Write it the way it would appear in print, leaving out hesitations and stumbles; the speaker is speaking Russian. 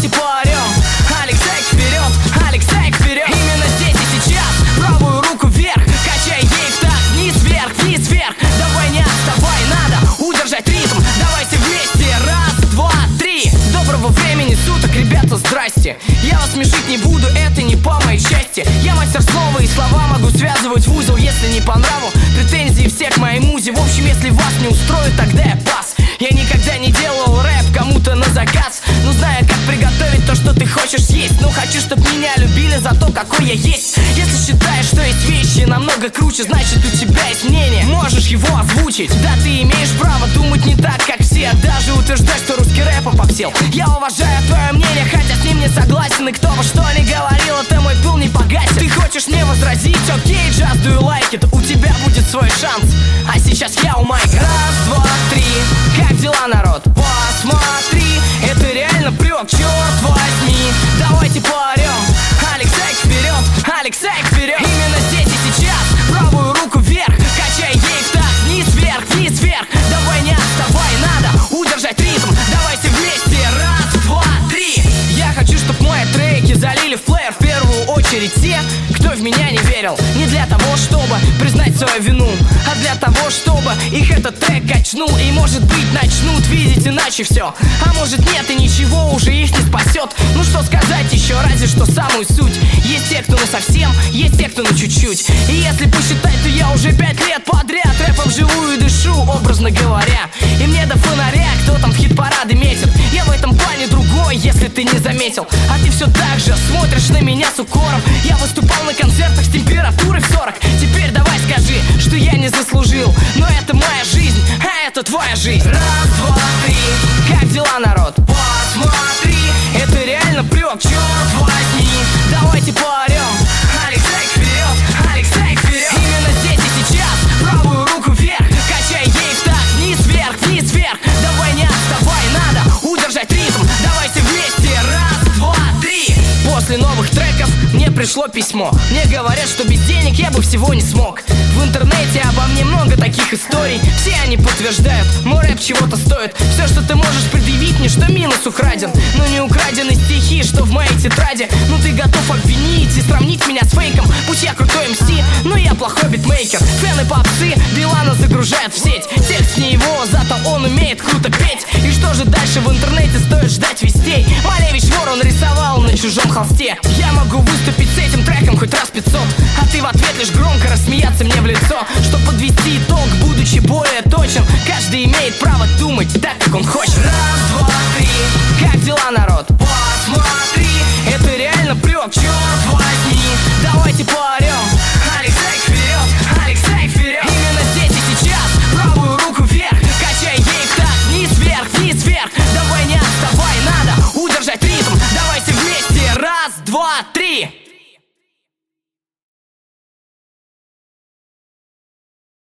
Давайте поорем. Алексей вперед, Алексей вперед. Именно здесь и сейчас. Правую руку вверх, качай ей в такт. Вниз вверх, вниз вверх. Давай не отставай, надо удержать ритм. Давайте вместе, раз, два, три. Доброго времени суток, ребята, здрасте. Я вас смешить не буду, это не по моей части. Я мастер слова и слова могу связывать в узел. Если не по нраву, претензии все к моей музе. В общем, если вас не устроит, тогда я пас. Я никогда не делал рэп кому-то на заказ. Но знаю, как приготовить то, что ты хочешь съесть. Но хочу, чтоб меня любили за то, какой я есть. Если считаешь, что есть вещи намного круче, значит у тебя есть мнение, можешь его озвучить. Да, ты имеешь право думать не так, как все. Даже утверждать, что русский рэп попсел. Я уважаю твое мнение, хотя с ним не согласен. И кто бы что ни говорил, это мой пыл не погасит. Ты хочешь мне возразить? Окей, just do you like it? У тебя будет свой шанс. А сейчас я у майка. Раз, два, три. Как дела, народ? Посмотри, это реально прет, черт возьми. Давайте поорем. Алексей вперед, Алексей вперед. Именно здесь и сейчас. Правую руку вверх, качай ей в такт. Вниз вверх, вниз вверх. Давай не отставай, надо удержать ритм. Давайте вместе, раз, два, три. Я хочу, чтоб мои треки залили в плеер в первую очередь те, кто в меня не верил. Не для того, чтобы признать свою вину, а для того, чтобы их этот трек качнул. И может быть начнут видеть иначе все. А может нет, и ничего уже их не спасет. Ну что сказать еще, разве что самую суть. Есть те, кто на совсем, есть те, кто на чуть-чуть. И если посчитать, то я уже 5 лет подряд рэпом живу и дышу, образно говоря. И мне до фонаря, кто там в хит-парады метит. Я в этом плане другой, если ты не заметил. А ты все так же смотришь на меня с укором. Я выступал на концертах с температурой в 40. Теперь давай скажи, что я не заслужил. Но это моя жизнь, а это твоя жизнь. Раз, два, три. Как дела, народ? Посмотри, это реально прет, черт возьми. Давайте поорем. Алексей вперед, Алексей вперед. Именно здесь и сейчас. Правую руку вверх, качай ей в такт. Вниз вверх, вниз вверх. Давай не отставай, надо удержать ритм. Давайте вместе, раз, два, три. После новых треков мне пришло письмо. Мне говорят, что без денег я бы всего не смог. В интернете обо мне много таких историй. Все они подтверждают, мой рэп чего-то стоит. Все, что ты можешь предъявить мне, что минус украден. Но не украдены стихи, что в моей тетради. Ну ты готов обвинить и сравнить меня с фейком. Пусть я крутой МС, но я плохой битмейкер. Фэны попсы Билана загружают в сеть. Текст не его, зато он умеет круто петь. И что же дальше в интернете стоит ждать вестей? Малевич вор, он рисовал на чужом холсте. Я могу выступить с этим треком хоть раз 500, а ты в ответ лишь громко рассмеяться мне в лицо. Чтоб подвести итог, будучи более точен, каждый имеет право думать так, как он хочет. Раз, два, три. Как дела, народ? Посмотри, это реально прет, черт возьми. Давайте поорем. Алексей вперед, Алексей вперед. Именно здесь и сейчас. Правую руку вверх, качай ей в такт. Вниз вверх, вниз вверх. Давай не отставай, надо удержать ритм. Давайте вместе, раз, два, три.